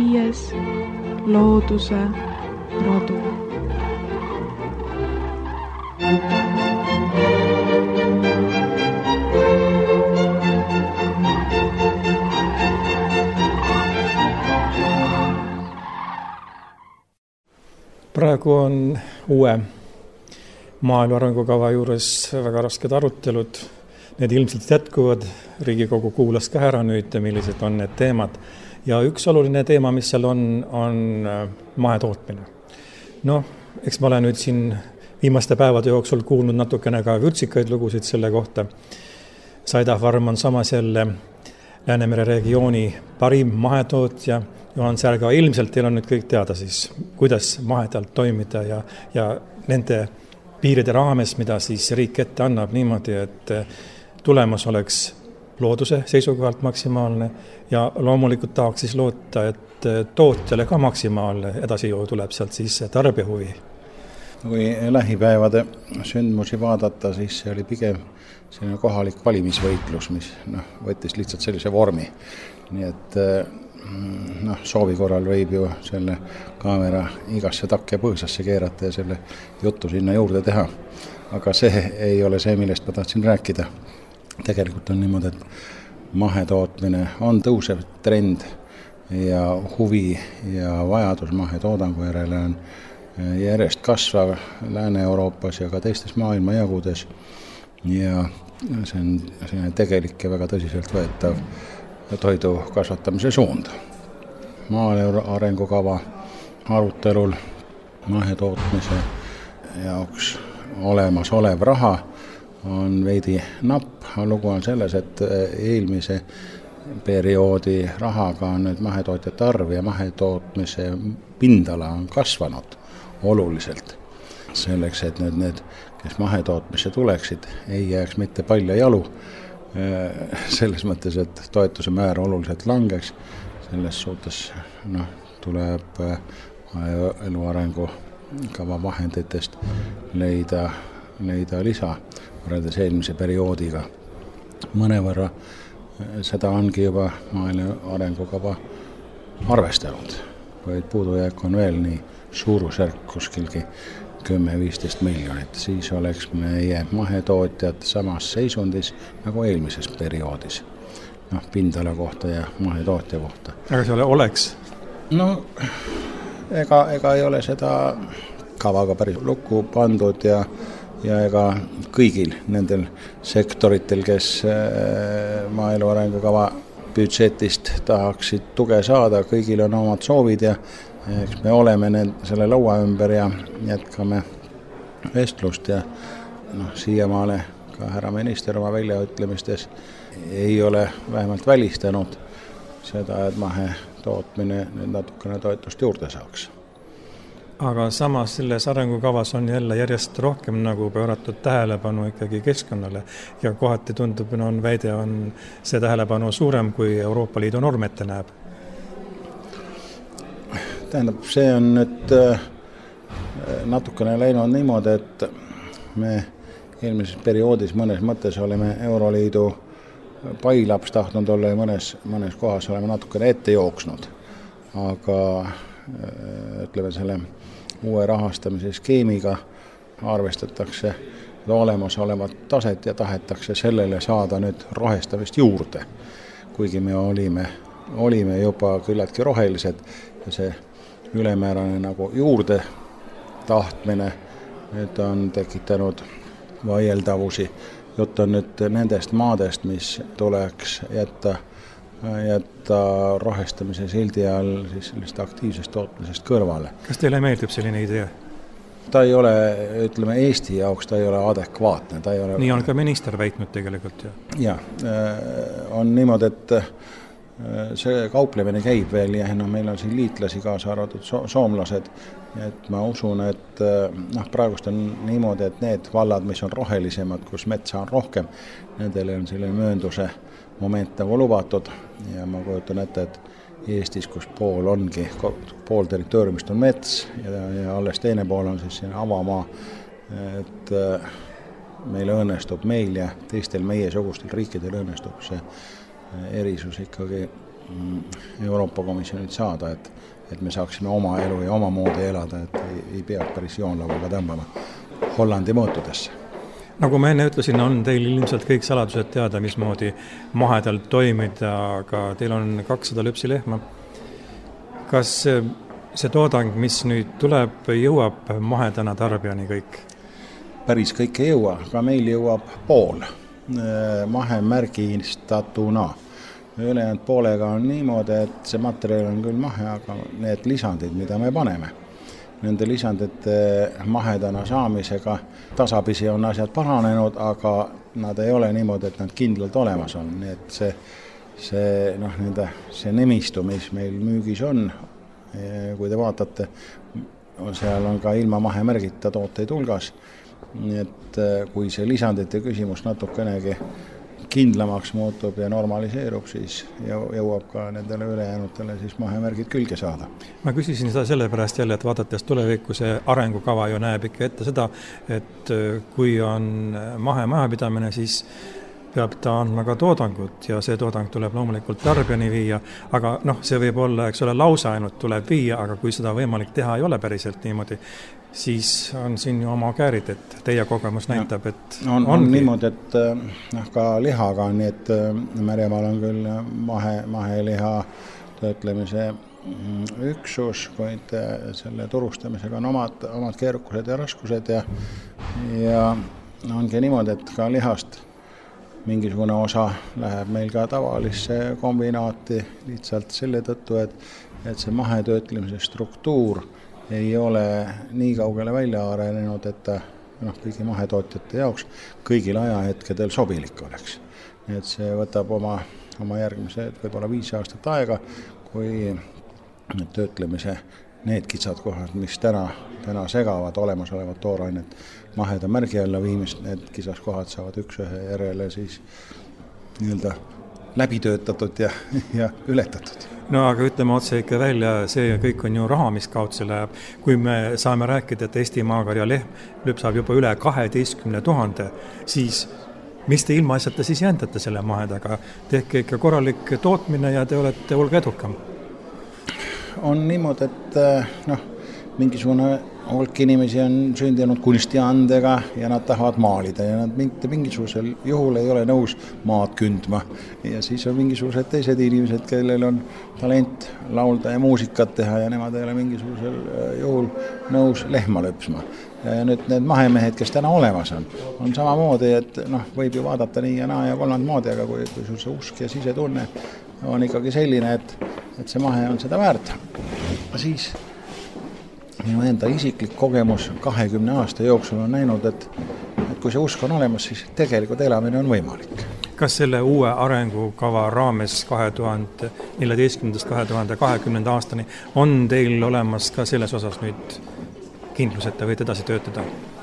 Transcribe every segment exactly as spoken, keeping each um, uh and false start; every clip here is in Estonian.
viies looduse rodu. Praegu on uue maaelu arengukava juures väga rasked arutelud. Need ilmselt jätkuvad. Riigikogu kuulas ka ära nüüd, millised on need teemad. Ja üks oluline teema, mis seal on, on mahetootmine. No, eks ma olen nüüd siin viimaste päevade jooksul kuulnud natukene ka vürtsikaid lugusid selle kohta. Saida Farm on samas jälle Läänemere regiooni parim mahetootja. Johan Särga, ilmselt teil on nüüd kõik teada siis, kuidas mahedalt toimida ja, ja nende piiride raames, mida siis riik ette annab niimoodi, et tulemus oleks looduse seisukohalt maksimaalne ja loomulikult tahaks siis loota, et tootjale ka maksimaalne edasijõu tuleb sealt siis tarbijahuvi. Kui lähipäevade sündmusi vaadata, siis see oli pigem selline kohalik valimisvõitlus, mis noh, võttis lihtsalt sellise vormi. Nii et noh, soovi korral võib ju selle kaamera igasse takke põõsasse keerata ja selle juttu sinna juurde teha. Aga see ei ole see, millest ma tahtsin rääkida. Tegelikult on niimoodi, et mahetootmine on tõusev trend ja huvi ja vajadus mahetoodangu järele on järjest kasvav Lääne-Euroopas ja ka teistes maailmajagudes. Ja see on selline tegelik ja väga tõsiselt võetav toidu kasvatamise suund. Maaelu arengukava arutelul mahetootmise jaoks olemas olev raha on veidi napp. Lugu on selles, et eelmise perioodi rahaga on nüüd mahetootjate arv ja mahetootmise pindala on kasvanud oluliselt. Selleks, et nüüd need, kes mahetootmisse tuleksid, ei jääks mitte palja jalu. Selles mõttes, et toetuse määr oluliselt langeks. Selles suhtes noh, tuleb elu arengukava vahenditest leida, leida lisa võrreldes eelmise perioodiga. Mõnevõrra seda ongi juba maaelu arengukava arvestanud, vaid puudujääk on veel nii suurusjärk kuskilgi kümme viisteist miljonit, siis oleks meie mahetootjad samas seisundis nagu eelmises perioodis. Noh, pindala kohta ja mahetootja kohta. Aga see ole oleks? No, ega, ega ei ole seda kavaga päris lukku pandud ja, ja ega kõigil nendel sektoritel, kes maaelu arengukava budžetist tahaksid tuge saada, kõigil on omad soovid ja eks me oleme need, selle laua ümber ja jätkame vestlust ja noh, siiamaale ka härra minister oma väljaütlemistes ei ole vähemalt välistanud seda, et mahe tootmine nüüd natukene toetust juurde saaks. Aga samas selles arengukavas on jälle järjest rohkem nagu pööratud tähelepanu ikkagi keskkonnale ja kohati tundub, on väide, on see tähelepanu suurem, kui Euroopa Liidu norm ette näeb. Tähendab, see on nüüd natukene läinud niimoodi, et me eelmises perioodis mõnes mõttes oleme Euroliidu pailaps tahtnud olla ja mõnes, mõnes kohas oleme natukene ette jooksnud. Aga ütleme selle uue rahastamise skeemiga arvestatakse olemas olevat taset ja tahetakse sellele saada nüüd rohestamist juurde. Kuigi me olime, olime juba küllaltki rohelised ja see ülemäärane nagu juurde tahtmine nüüd on tekitanud vaieldavusi. Jutt on nüüd nendest maadest, mis tuleks jätta, jätta rohestamise sildi all siis sellist aktiivsest tootmisest kõrvale. Kas teile meeldib selline idee? Ta ei ole, ütleme Eesti jaoks, ta ei ole adekvaatne. Ta ei ole... Nii on ka minister väitnud tegelikult. Ja, on niimoodi, et see kauplemine käib veel ja no, meil on siin liitlasi kaasa arvatud so- soomlased, et ma usun, et noh, praegust on niimoodi, et need vallad, mis on rohelisemad, kus metsa on rohkem, nendele on selline möönduse moment nagu lubatud ja ma kujutan ette, et Eestis, kus pool ongi, pool territooriumist on mets ja, ja alles teine pool on siis avamaa, et meil õnnestub meil ja teistel meie sugustel riikidel õnnestub see erisus ikkagi Euroopa Komisjonilt saada, et, et me saaksime oma elu ja oma moodi elada, et ei, ei pea päris joonlauaga tõmbama Hollandi mõõtudesse. Nagu ma enne ütlesin, on teil ilmselt kõik saladused teada, mismoodi mahedalt toimida, aga teil on kakssada lüpsilehma. Kas see toodang, mis nüüd tuleb, jõuab mahedana tarbijani kõik? Päris kõik ei jõua, aga meil jõuab pool mahemärgistatuna. Ülejäänud poolega on niimoodi, et see materjal on küll mahe, aga need lisandid, mida me paneme, nende lisandite mahedana saamisega tasapisi on asjad paranenud, aga nad ei ole niimoodi, et nad kindlalt olemas on. Nii et see, see, noh, nende, see nimistu, mis meil müügis on, kui te vaatate, seal on ka ilma mahemärgita tooteid hulgas. Nii et kui see lisandite küsimus natukenegi kindlamaks muutub ja normaliseerub, siis jõuab ka nendele ülejäänutele siis mahemärgid külge saada. Ma küsisin seda sellepärast jälle, et vaadates tulevikku, see arengukava ju näeb ikka ette seda, et kui on mahemajapidamine, siis peab ta andma ka toodangut ja see toodang tuleb loomulikult tarbijani viia, aga noh, see võib olla, eks ole, lausa ainult tuleb viia, aga kui seda võimalik teha ei ole päriselt niimoodi, siis on siin ju oma käärid, et teie kogemus näitab, et on, on niimoodi, et noh, ka lihaga on nii, et Märjamaal on küll mahe, maheliha töötlemise üksus, kuid selle turustamisega on omad, omad keerukused ja raskused ja, ja ongi niimoodi, et ka lihast mingisugune osa läheb meil ka tavalisse kombinaati lihtsalt selle tõttu, et, et see mahetöötlemise struktuur ei ole nii kaugele välja arenenud, et ta noh, kõigi mahetootjate jaoks kõigil ajahetkedel sobilik oleks. Nii et see võtab oma, oma järgmise võib-olla viis aastat aega, kui töötlemise need kitsad kohad, mis täna, täna segavad olemasolevat toorainet maheda märgi alla viimist, need kitsaskohad saavad üks ühe järele siis nii-öelda läbi töötatud ja, ja ületatud. No aga ütleme otse ikka välja, see kõik on ju raha, mis kaudse läheb. Kui me saame rääkida, et Eesti maakarja lehm lüpsab juba üle kaheteistkümne tuhande, siis mis te ilma asjata siis jändate selle mahedaga? Tehke ikka korralik tootmine ja te olete hulga edukam. On niimoodi, et noh, mingisugune hulk inimesi on sündinud kunstiandega ja nad tahavad maalida ja nad mitte mingisugusel juhul ei ole nõus maad kündma. Ja siis on mingisugused teised inimesed, kellel on talent laulda ja muusikat teha ja nemad ei ole mingisugusel juhul nõus lehma lõpsma. Ja nüüd need mahemehed, kes täna olemas on, on samamoodi, et noh, võib ju vaadata nii ja naa ja kolmand moodi, aga kui, kui sul see usk ja sisetunne on ikkagi selline, et, et see mahe on seda väärt, siis minu enda isiklik kogemus kahekümne aasta jooksul on näinud, et, et kui see usk on olemas, siis tegelikult elamine on võimalik. Kas selle uue arengukava raames kahe tuhande neljateistkümnendast kahe tuhande kahekümnenda aastani on teil olemas ka selles osas nüüd kindlus, et te võite edasi töötada?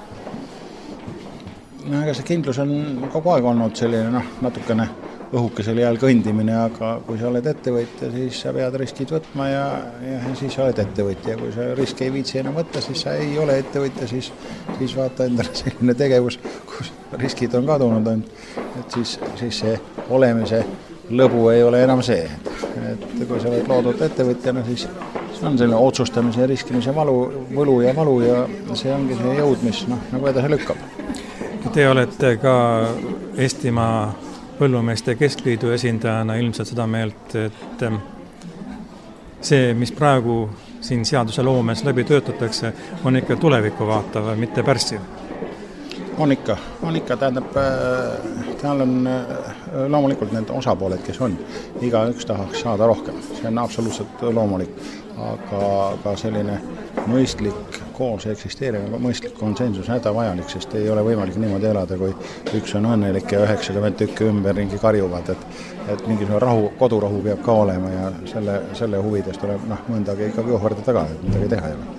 No, aga see kindlus on kogu aeg olnud selline noh, natukene õhukesel jääl kõndimine, aga kui sa oled ettevõtja, siis sa pead riskid võtma ja, ja siis sa oled ettevõtja. Kui sa riski ei viitsi enam võtta, siis sa ei ole ettevõtja, siis, siis vaata endale selline tegevus, kus riskid on kadunud, et siis, siis see olemise lõbu ei ole enam see. Et kui sa oled loodud ettevõtjana, siis see on selline otsustamise ja riskimise valu, võlu ja valu ja see ongi see jõud, mis noh, nagu edasi lükkab. Te olete ka Eestimaa Põllumeeste Keskliidu esindajana ilmselt seda meelt, et see, mis praegu siin seaduse loomes läbi töötatakse, on ikka tulevikku vaatav, mitte pärssiv. On ikka, on ikka, tähendab, tal on loomulikult need osapooled, kes on. Iga üks tahaks saada rohkem, see on absoluutselt loomulik, aga, aga selline mõistlik koos eksisteeriva mõistlik konsensus hädavajalik, sest ei ole võimalik niimoodi elada, kui üks on õnnelik ja üheksakümmend tükki ümberringi karjuvad, et, et mingisugune rahu, kodurahu peab ka olema ja selle, selle huvides tuleb noh, mõndagi ikkagi ohverdada ka, et midagi teha ei ole.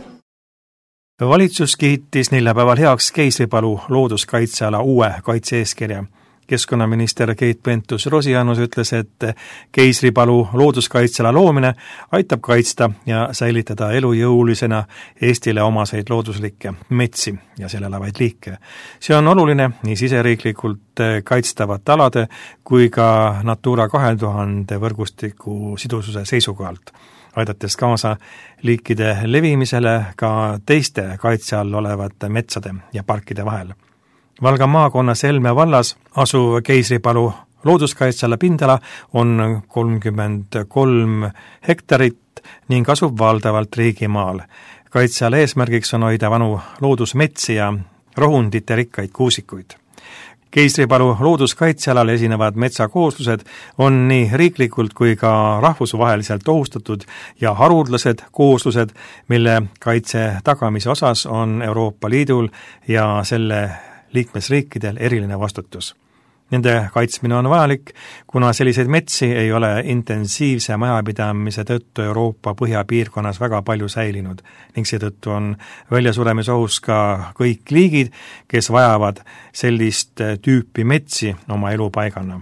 Valitsus kiitis neljapäeval heaks Keisripalu looduskaitseala uue kaitse-eeskirja. Keskkonnaminister Keit Pentus-Rosimannus ütles, et Keisripalu looduskaitsela loomine aitab kaitsta ja säilitada elujõulisena Eestile omaseid looduslikke metsi ja seal elavaid liike. See on oluline nii siseriiklikult kaitstavate alade kui ka Natura kahe tuhande võrgustiku sidususe seisukohalt, aidates kaasa liikide levimisele ka teiste kaitse all olevate metsade ja parkide vahel. Valga maakonna Selme vallas asuv Keisripalu looduskaitsela pindala on kolmkümmend kolm hektarit ning asub valdavalt riigimaal. Kaitseala eesmärgiks on hoida vanu loodusmetsi ja rohundite rikkaid kuusikuid. Keisripalu looduskaitsealal esinevad metsakooslused on nii riiklikult kui ka rahvusvaheliselt ohustatud ja harudlased kooslused, mille kaitse tagamise osas on Euroopa Liidul ja selle liikmesriikidel eriline vastutus. Nende kaitsmine on vajalik, kuna selliseid metsi ei ole intensiivse majapidamise tõttu Euroopa põhjapiirkonnas väga palju säilinud ning seetõttu on väljasuremisohus ka kõik liigid, kes vajavad sellist tüüpi metsi oma elupaigana.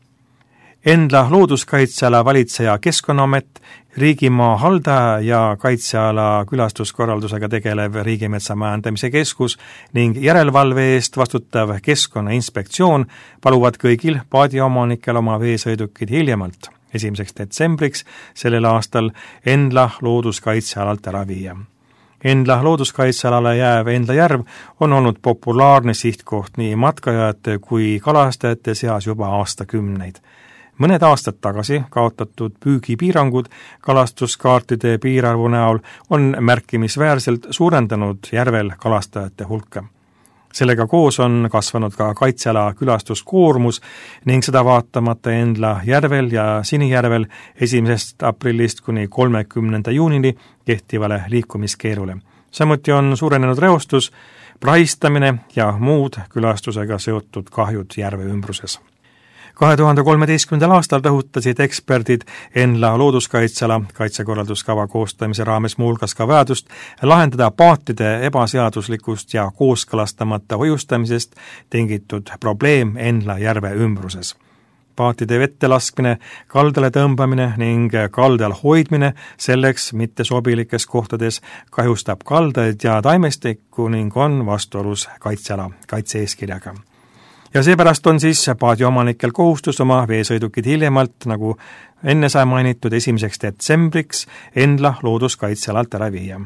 Endla looduskaitseala valitseja Keskkonnaamet, riigimaa haldaja ja kaitseala külastuskorraldusega tegelev Riigimetsa Majandamise Keskus ning järelevalve eest vastutav Keskkonnainspektsioon paluvad kõigil paadiomanikel oma veesõidukid hiljemalt esimeseks detsembriks sellel aastal Endla looduskaitsealalt ära viia. Endla looduskaitsealale jääv Endla järv on olnud populaarne sihtkoht nii matkajate kui kalastajate seas juba aastakümneid. Mõned aastad tagasi kaotatud püügipiirangud kalastuskaartide piirarvu näol on märkimisväärselt suurendanud järvel kalastajate hulka. Sellega koos on kasvanud ka kaitseala külastuskoormus ning seda vaatamata Endla järvel ja Sinijärvel esimesest aprillist kuni kolmekümnenda juunini kehtivale liikumiskeerule. Samuti on suurenenud reostus, prahistamine ja muud külastusega seotud kahjud järve ümbruses. kahe tuhande kolmeteistkümnendal aastal rõhutasid eksperdid Endla looduskaitsela kaitsekorralduskava koostamise raames muuhulgas ka vajadust lahendada paatide ebaseaduslikust ja kooskõlastamata hoiustamisest tingitud probleem Endla järve ümbruses. Paatide vette laskmine, kaldale tõmbamine ning kaldal hoidmine selleks mitte sobilikes kohtades kahjustab kaldaid ja taimestikku ning on vastuolus kaitseala kaitse-eeskirjaga. Ja seepärast on siis paadiomanikel kohustus oma veesõidukid hiljemalt, nagu enne sai mainitud, esimeseks detsembriks Endla looduskaitsealalt ära viia.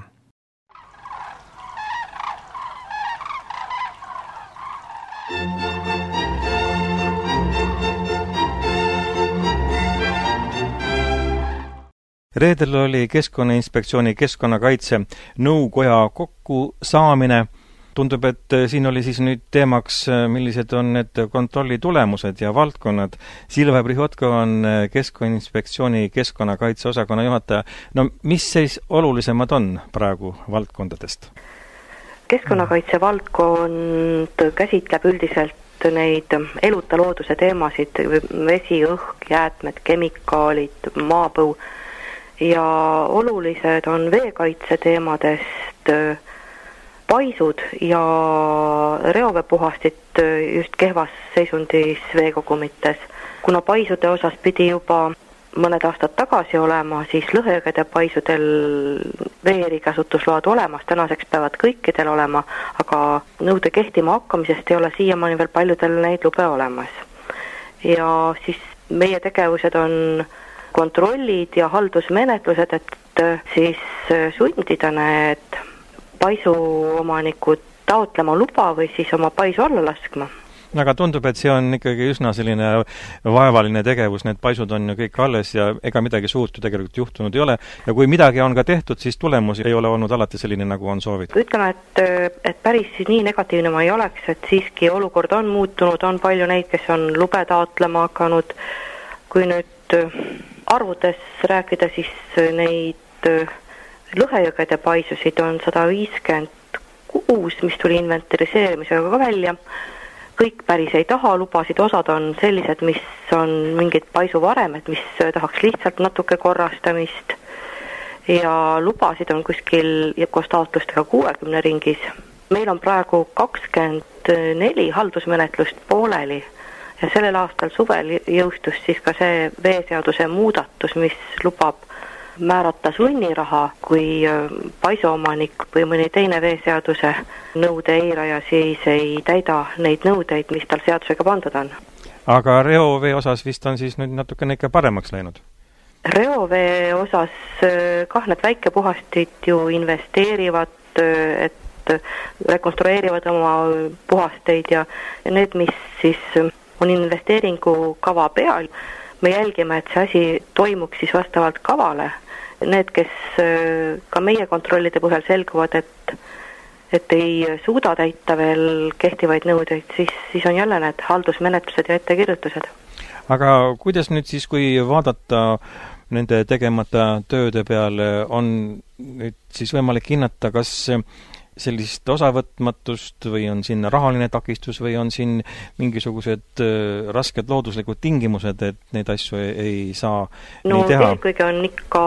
Reedel oli Keskkonnainspektsiooni keskkonnakaitse nõukoja kokku saamine. Tundub, et siin oli siis nüüd teemaks, millised on need kontrolli tulemused ja valdkonnad. Silva Prihotko on Keskkonnainspektsiooni keskkonnakaitse osakonna juhataja. No mis siis olulisemad on praegu valdkondadest? Keskkonnakaitse valdkond käsitleb üldiselt neid eluta looduse teemasid, vesi, õhk, jäätmed, kemikaalid, maapõu ja olulised on veekaitse teemadest paisud ja reoveepuhastit just kehvas seisundis veekogumites. Kuna paisude osas pidi juba mõned aastad tagasi olema, siis lõhejõgede paisudel veeerikasutusload olemas, tänaseks peavad kõikidel olema, aga nõude kehtima hakkamisest ei ole siiamaani veel paljudel neid lube olemas. Ja siis meie tegevused on kontrollid ja haldusmenetlused, et siis sundida need paisuomanikud taotlema luba või siis oma paisu alla laskma. Aga tundub, et see on ikkagi üsna selline vaevaline tegevus, need paisud on ju kõik alles ja ega midagi suurt ju tegelikult juhtunud ei ole. Ja kui midagi on ka tehtud, siis tulemus ei ole olnud alati selline, nagu on soovitud. Ütleme, et, et päris nii negatiivne ma ei oleks, et siiski olukord on muutunud, on palju neid, kes on lube taotlema hakanud. Kui nüüd arvudes rääkida, siis neid lõhejõgede paisusid on sada viiskümmend kuus, mis tuli inventariseerimisega ka välja. Kõik päris ei taha lubasid, osad on sellised, mis on mingid paisuvaremed, mis tahaks lihtsalt natuke korrastamist ja lubasid on kuskil koos taotlustega kuuekümne ringis. Meil on praegu kakskümmend neli haldusmenetlust pooleli ja sellel aastal suvel jõustus siis ka see veeseaduse muudatus, mis lubab määrata sunniraha, kui paisomanik või mõni teine veeseaduse nõude eiraja siis ei täida neid nõudeid, mis tal seadusega pandud on. Aga reovee osas vist on siis nüüd natukene ikka paremaks läinud? Reovee osas kah need väikepuhastid ju investeerivad, et rekonstrueerivad oma puhasteid ja need, mis siis on investeeringu kava peal, me jälgime, et see asi toimuks siis vastavalt kavale. Need, kes ka meie kontrollide põhjal selguvad, et, et ei suuda täita veel kehtivaid nõudeid, siis, siis on jälle need haldusmenetlused ja ettekirjutused. Aga kuidas nüüd siis, kui vaadata nende tegemata tööde peale, on nüüd siis võimalik hinnata, kas sellist osavõtmatust või on siin rahaline takistus või on siin mingisugused rasked looduslikud tingimused, et neid asju ei, ei saa no, nii teha? No eelkõige on ikka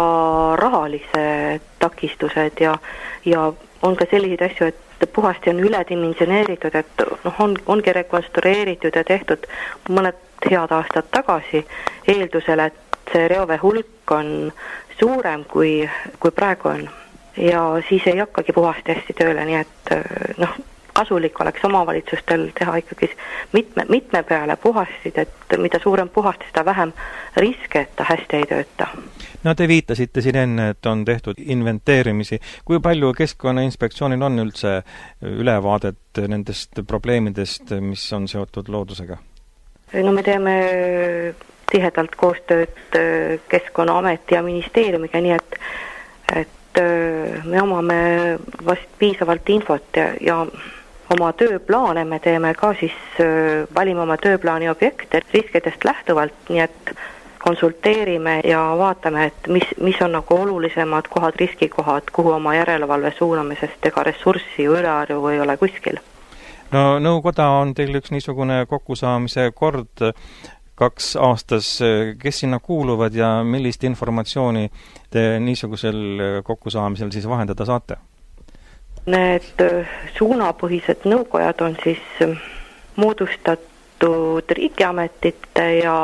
rahalise takistused ja, ja on ka selliseid asju, et puhasti on üledimensioneeritud, et noh, on, ongi rekonstrueeritud ja tehtud mõned head aastad tagasi eeldusel, et see reovee hulk on suurem kui, kui praegu on. Ja siis ei hakkagi puhasti hästi tööle, nii et noh, kasulik oleks omavalitsustel teha ikkagi mitme, mitme peale puhastid, et mida suurem puhasti, seda vähem riske, et ta hästi ei tööta. No te viitasite siin enne, et on tehtud inventeerimisi. Kui palju Keskkonnainspektsioonil on üldse ülevaadet nendest probleemidest, mis on seotud loodusega? No me teeme tihedalt koostööd Keskkonnaameti ja ministeeriumiga, nii et, et me omame vast piisavalt infot ja, ja oma tööplaane me teeme ka siis, valime oma tööplaani objekte riskidest lähtuvalt, nii et konsulteerime ja vaatame, et mis, mis on nagu olulisemad kohad, riskikohad, kuhu oma järelevalve suuname, sest ega ressurssi ju ülearju ei ole kuskil. No nõukoda on teil üks niisugune kokkusaamise kord kaks aastas, kes sinna kuuluvad ja millist informatsiooni te niisugusel kokkusaamisel siis vahendada saate? Need suunapõhised nõukojad on siis moodustatud riigiametite ja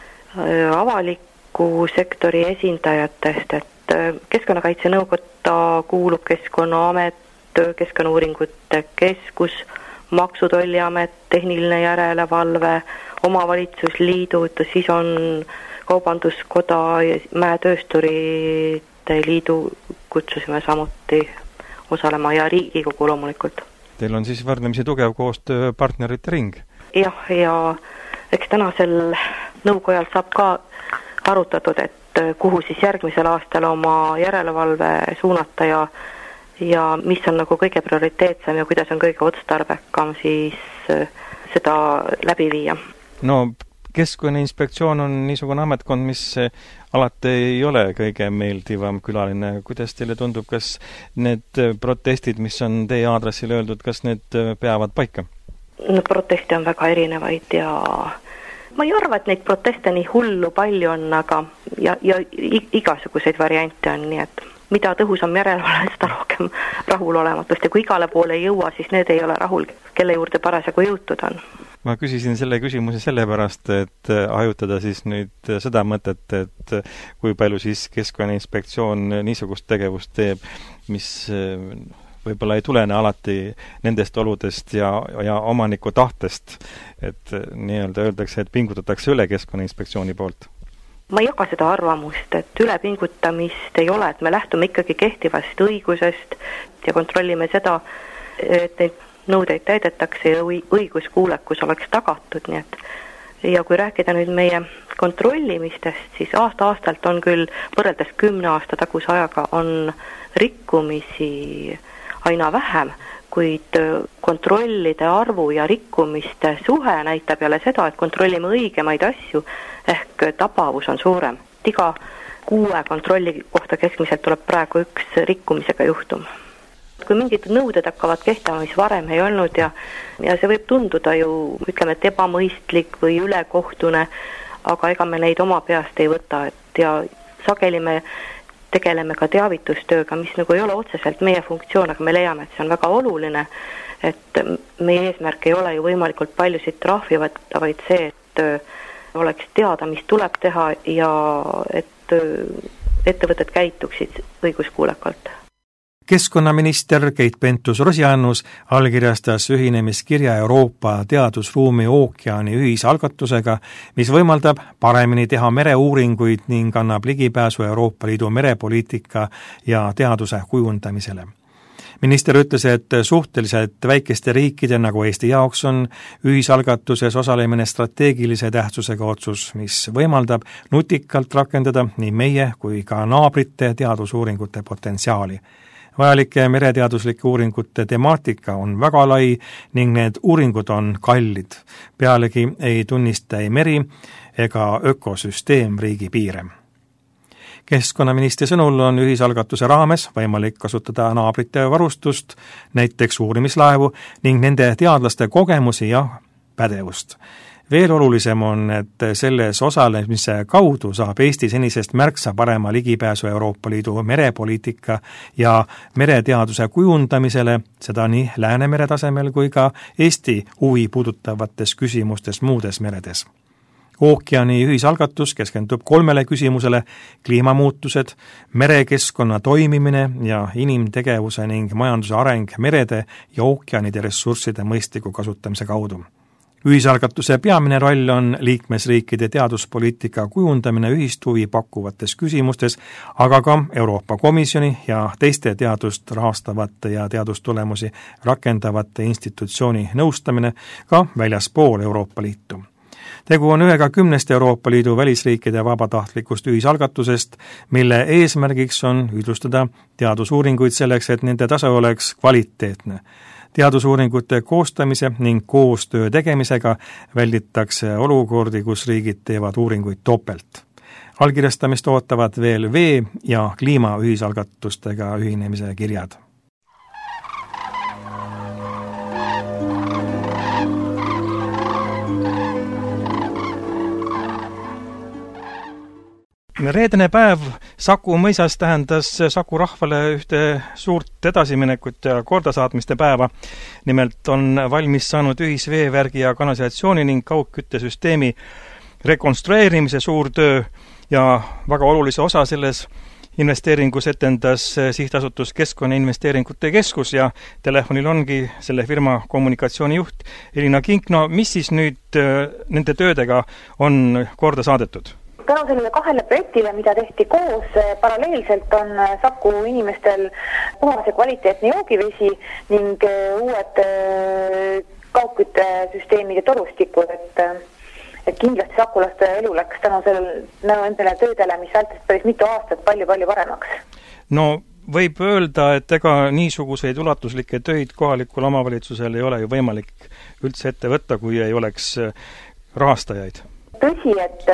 avaliku sektori esindajatest, et Keskkonnakaitse nõukoda kuulub Keskkonnaamet, Keskkonnauuringute Keskus, Maksutolliamet, Tehniline järelevalve, omavalitsusliidud, siis on Kaubanduskoda ja Mäetöösturite liidu kutsusime samuti osalema ja Riigikogu loomulikult. Teil on siis võrdlemisi tugev koostöö partnerite ring? Jah, ja eks tänasel nõukojal saab ka arutatud, et kuhu siis järgmisel aastal oma järelevalve suunata ja ja mis on nagu kõige prioriteetsem ja kuidas on kõige otstarbekam siis seda läbi viia. No Keskkonnainspektsioon on niisugune ametkond, mis alati ei ole kõige meeldivam külaline. Kuidas teile tundub, kas need protestid, mis on teie aadressil öeldud, kas need peavad paika? No proteste on väga erinevaid ja ma ei arva, et neid proteste nii hullu palju on, aga ja, ja igasuguseid variante on, nii et mida tõhusam järelevalve, seda rohkem rahulolematust ja kui igale poole ei jõua, siis need ei ole rahul, kelle juurde parasjagu jõutud on. Ma küsisin selle küsimuse sellepärast, et hajutada siis nüüd seda mõtet, et kui palju siis Keskkonnainspektsioon niisugust tegevust teeb, mis võib-olla ei tulene alati nendest oludest ja, ja omaniku tahtest, et nii-öelda öeldakse, et pingutatakse üle Keskkonnainspektsiooni poolt. Ma ei jaga seda arvamust, et ülepingutamist ei ole, et me lähtume ikkagi kehtivast õigusest ja kontrollime seda, et neid nõudeid täidetakse ja õiguskuulekus oleks tagatud, nii et ja kui rääkida nüüd meie kontrollimistest, siis aasta-aastalt on küll võrreldes kümne aasta taguse ajaga on rikkumisi aina vähem, kuid kontrollide arvu ja rikkumiste suhe näitab jälle seda, et kontrollime õigemaid asju, ehk tabavus on suurem. Iga kuue kontrolli kohta keskmiselt tuleb praegu üks rikkumisega juhtum. Kui mingid nõuded hakkavad kehtima, mis varem ei olnud ja, ja see võib tunduda ju, ütleme, et ebamõistlik või ülekohtune, aga ega me neid oma peast ei võta, et ja sageli me tegeleme ka teavitustööga, mis nagu ei ole otseselt meie funktsioon, aga me leiame, et see on väga oluline, et meie eesmärk ei ole ju võimalikult paljusid trahvi võtta, vaid see, et töö, oleks teada, mis tuleb teha ja et ettevõtted käituksid õiguskuulekalt. Keskkonnaminister Keit Pentus-Rosimannus allkirjastas ühinemiskirja Euroopa teadusruumi ookeani ühisalgatusega, mis võimaldab paremini teha mereuuringuid ning annab ligipääsu Euroopa Liidu merepoliitika ja teaduse kujundamisele. Minister ütles, et suhteliselt väikeste riikide nagu Eesti jaoks on ühisalgatuses osalemine strateegilise tähtsusega otsus, mis võimaldab nutikalt rakendada nii meie kui ka naabrite teadusuuringute potentsiaali. Vajalike mereteaduslike uuringute temaatika on väga lai ning need uuringud on kallid. Pealegi ei tunnista ei meri ega ökosüsteem riigi piire. Keskkonnaministri sõnul on ühisalgatuse raames võimalik kasutada naabrite varustust, näiteks uurimislaevu ning nende teadlaste kogemusi ja pädevust. Veel olulisem on, et selles osalemise kaudu saab Eesti senisest märksa parema ligipääsu Euroopa Liidu merepoliitika ja mereteaduse kujundamisele, seda nii Läänemere tasemel kui ka Eesti huvi puudutavates küsimustes muudes meredes. Ookeani ühisalgatus keskendub kolmele küsimusele: kliimamuutused, merekeskkonna toimimine ja inimtegevuse ning majanduse areng merede ja ookeanide ressursside mõistliku kasutamise kaudu. Ühisalgatuse peamine roll on liikmesriikide teaduspoliitika kujundamine ühist huvi pakkuvates küsimustes, aga ka Euroopa Komisjoni ja teiste teadust rahastavate ja teadustulemusi rakendavate institutsiooni nõustamine ka väljaspool Euroopa Liitu. Tegu on ühega kümnest Euroopa Liidu välisriikide vabatahtlikust ühisalgatusest, mille eesmärgiks on ühtlustada teadusuuringuid selleks, et nende tase oleks kvaliteetne. Teadusuuringute koostamise ning koostöö tegemisega välditakse olukordi, kus riigid teevad uuringuid topelt. Allkirjastamist ootavad veel vee- ja kliimaühisalgatustega ühinemise kirjad. Reedene päev Saku mõisas tähendas Saku rahvale ühte suurt edasiminekut ja kordasaatmiste päeva. Nimelt on valmis saanud ühisveevärgi ja kanalisatsiooni ning kaugküttesüsteemi rekonstrueerimise suur töö ja väga olulise osa selles investeeringus etendas sihtasutus Keskkonnainvesteeringute Keskus ja telefonil ongi selle firma kommunikatsioonijuht Elina Kink. No mis siis nüüd nende töödega on korda saadetud? Tänu sellele kahele projektile, mida tehti koos, paralleelselt on Saku inimestel puhas ja kvaliteetne joogivesi ning uued kaugküttesüsteemide torustikud, et, et kindlasti sakulaste elu läks tänu sellele töödele, mis vältis päris mitu aastat palju-palju paremaks. No võib öelda, et ega niisuguseid ulatuslikke töid kohalikul omavalitsusel ei ole ju võimalik üldse ette võtta, kui ei oleks rahastajaid. Tõsi, et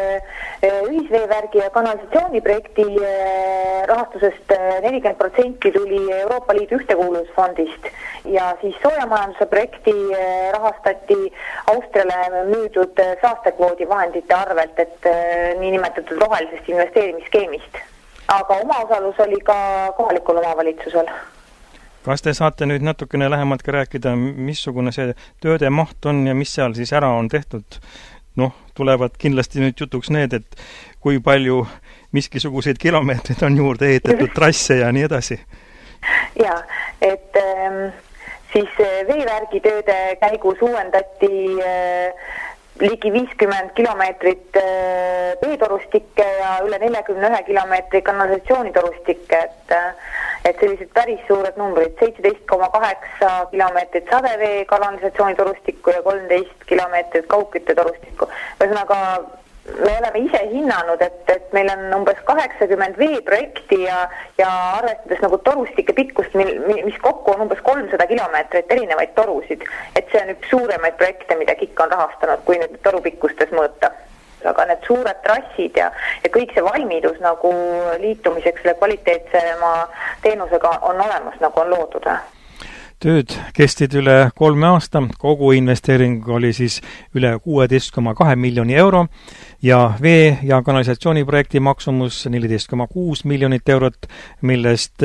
ühisveevärgi ja kanalisatsiooniprojekti rahastusest nelikümmend protsenti tuli Euroopa Liidu ühtekuuluvusfondist ja siis soojamajanduse projekti rahastati Austriale müüdud saastekvoodi vahendite arvelt, et niinimetatud rohelisest investeerimisskeemist. Aga omaosalus oli ka kohalikul omavalitsusel. Kas te saate nüüd natukene lähemalt ka rääkida, missugune see tööde maht on ja mis seal siis ära on tehtud? Noh, tulevad kindlasti nüüd jutuks need, et kui palju miskisuguseid kilomeetreid on juurde ehitatud trasse ja nii edasi. Ja, et ähm, siis veevärgitööde käigus uuendati äh, ligi viiskümmend kilomeetrit äh, veetorustikke ja üle neljakümne ühe kilomeetri kanalisatsioonitorustikke, et et sellised päris suured numbrid, seitseteist koma kaheksa kilomeetrit sadevee kanalisatsioonitorustikku ja kolmteist kilomeetrit kaugküttetorustikku. Ühesõnaga, me oleme ise hinnanud, et, et meil on umbes kaheksakümmend veeprojekti ja, ja arvestades nagu torustike pikkust, mis kokku on umbes kolmsada kilomeetrit erinevaid torusid, et see on üks suuremaid projekte, mida K I K on rahastanud, kui nüüd torupikkustes mõõta. Aga need suured trassid ja, ja kõik see valmidus nagu liitumiseks selle kvaliteetsema teenusega on olemas, nagu on loodud. Tööd kestid üle kolme aasta, kogu investeering oli siis üle kuusteist koma kaks miljoni euro ja vee- ja kanalisatsiooniprojekti maksumus neliteist koma kuus miljonit eurot, millest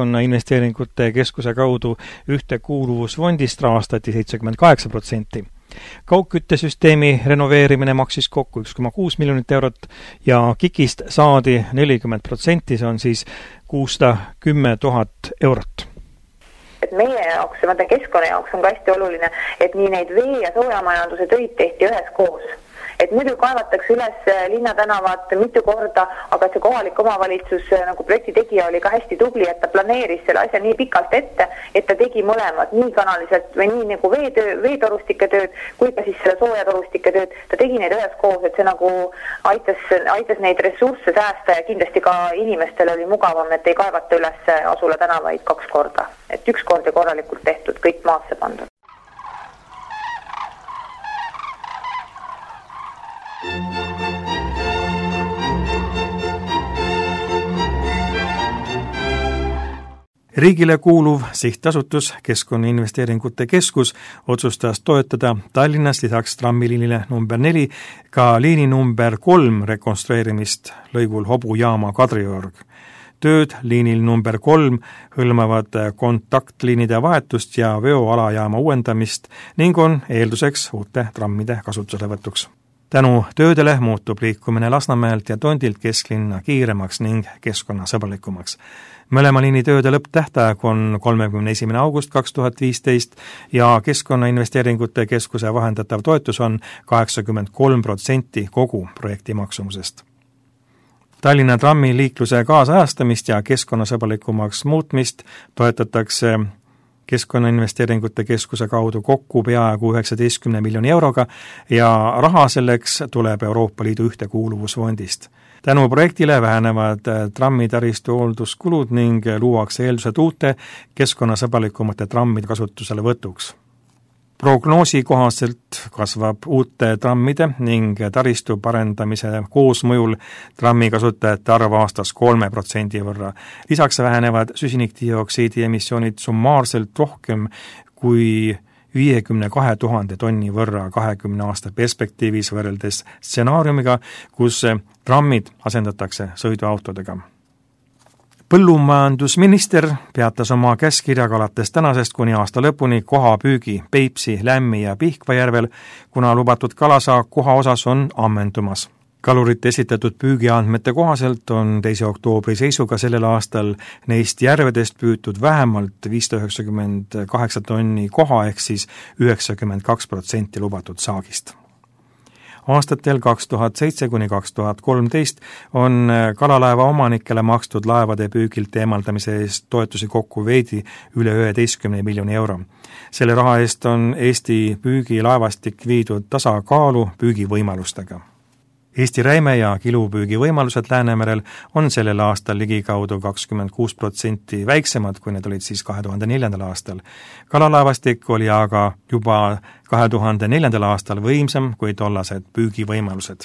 Keskkonnainvesteeringute Keskuse kaudu ühtekuuluvusfondist rahastati seitsekümmend kaheksa protsenti. Kaugküttesüsteemi renoveerimine maksis kokku üks koma kuus miljonit eurot ja KIK-ist saadi nelikümmend protsenti, see on siis kuussada kümme tuhat eurot. Et meie jaoks, ma tean keskkonna jaoks on ka hästi oluline, et nii neid vee- ja soojamajanduse töid tehti ühes koos. Et muidu kaevatakse üles linnatänavad mitu korda, aga see kohalik omavalitsus nagu projekti tegija oli ka hästi tubli, et ta planeeris selle asja nii pikalt ette, et ta tegi mõlemad nii kanaliselt või nii nagu veetöö, veetorustike tööd, kui ka siis selle soojatorustike tööd. Ta tegi neid ühes koos, et see nagu aitas, aitas neid ressursse säästa ja kindlasti ka inimestel oli mugavam, et ei kaevata üles Asula tänavaid kaks korda. Et üks kord ja korralikult tehtud, kõik maasse pandud. Riigile kuuluv sihtasutus Keskkonnainvesteeringute Keskus otsustas toetada Tallinnas lisaks trammiliinile number neli ka liini number kolm rekonstrueerimist lõigul Hobujaama Kadriorg. Tööd liinil number kolm hõlmavad kontaktliinide vahetust ja veoalajaama uuendamist ning on eelduseks uute trammide kasutuselevõtuks. Tänu töödele muutub liikumine Lasnamäelt ja Tondilt kesklinna kiiremaks ning keskkonnasõbralikumaks. Mõlema liini tööde lõpptähtaeg on kolmekümne esimene august kaks tuhat viisteist ja Keskkonnainvesteeringute Keskuse vahendatav toetus on kaheksakümmend kolm protsenti kogu projekti maksumusest. Tallinna trammi liikluse kaasajastamist ja keskkonnasõbralikumaks muutmist toetatakse Keskkonnainvesteeringute Keskuse kaudu kokku peaaegu üheksateistkümne miljoni euroga ja raha selleks tuleb Euroopa Liidu ühtekuuluvusfondist. Tänu projektile vähenevad trammitaristu hoolduskulud ning luuakse eeldused uute keskkonnasõbralikumate trammide kasutusele võtuks. Prognoosi kohaselt kasvab uute trammide ning taristu parendamise koosmõjul trammi kasutajate arv aastas kolme protsendi võrra. Lisaks vähenevad süsinikdioksiidi emissioonid summaarselt rohkem kui viiekümne kahe tuhande tonni võrra kahekümne aasta perspektiivis võrreldes stsenaariumiga, kus trammid asendatakse sõiduautodega. Põllumajandusminister peatas oma käskirjaga alates tänasest kuni aasta lõpuni kohapüügi Peipsi, Lämmi ja Pihkva järvel, kuna lubatud kalasaak koha osas on ammendumas. Kalurite esitatud püügiandmete kohaselt on teise oktoobri seisuga sellel aastal neist järvedest püütud vähemalt viissada üheksakümmend kaheksa tonni koha ehk siis üheksakümmend kaks protsenti lubatud saagist. Aastatel kaks tuhat seitse kuni kaks tuhat kolmteist on kalalaeva omanikele makstud laevade püügilt eemaldamise eest toetusi kokku veidi üle üheteistkümne miljoni euro. Selle raha eest on Eesti püügilaevastik viidud tasakaalu püügivõimalustega. Eesti räime ja kilupüügi võimalused Läänemerel on sellel aastal ligikaudu kakskümmend kuus protsenti väiksemad, kui need olid siis kahe tuhande neljandal aastal. Kalalaevastik oli aga juba kahe tuhande neljandal aastal võimsam kui tollased püügivõimalused.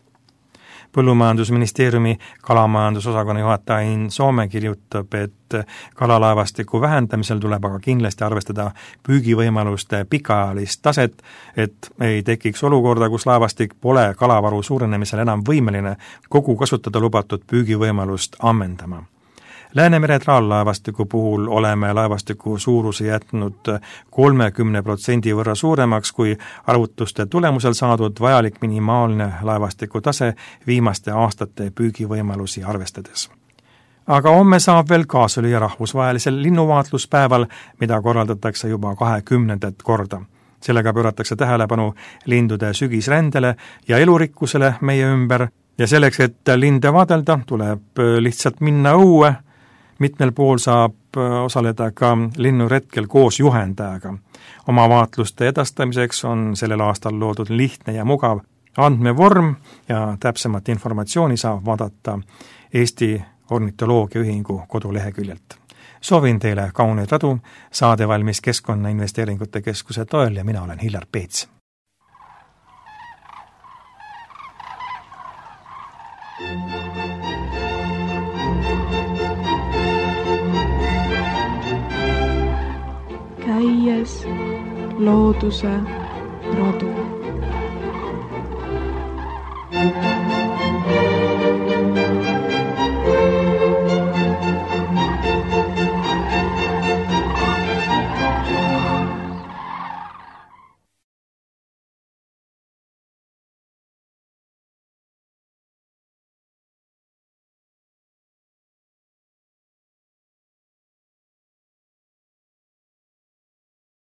Põllumajandusministeeriumi kalamajandusosakonna juhataja Ain Soome kirjutab, et kalalaevastiku vähendamisel tuleb aga kindlasti arvestada püügivõimaluste pikaajalist taset, et ei tekiks olukorda, kus laevastik pole kalavaru suurenemisel enam võimeline kogu kasutada lubatud püügivõimalust ammendama. Läänemere traallaevastiku puhul oleme laevastiku suuruse jätnud kolmekümne protsendi võrra suuremaks kui arvutuste tulemusel saadud vajalik minimaalne laevastiku tase viimaste aastate püügivõimalusi arvestades. Aga homme saab veel kaaslüüa rahvusvahelisel linnuvaatluspäeval, mida korraldatakse juba kahekümnendat korda. Sellega pööratakse tähelepanu lindude sügisrändele ja elurikkusele meie ümber ja selleks, et linde vaadelda, tuleb lihtsalt minna õue. Mitmel pool saab osaleda ka linnuretkel koos juhendajaga. Oma vaatluste edastamiseks on sellel aastal loodud lihtne ja mugav andmevorm ja täpsemat informatsiooni saab vaadata Eesti Ornitoloogiaühingu koduleheküljelt. Soovin teile kauneid radu, saade valmis Keskkonnainvesteeringute Keskuse toel ja mina olen Hillar Peets. Käies looduse radu.